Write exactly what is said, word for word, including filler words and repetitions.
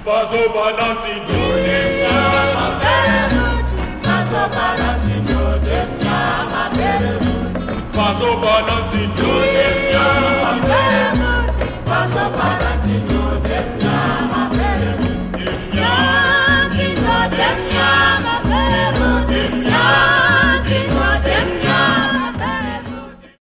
Vaso Valentino, ma very good. Vaso Valentino, ma very good. Vaso Valentino, ma very good. Vaso Valentino.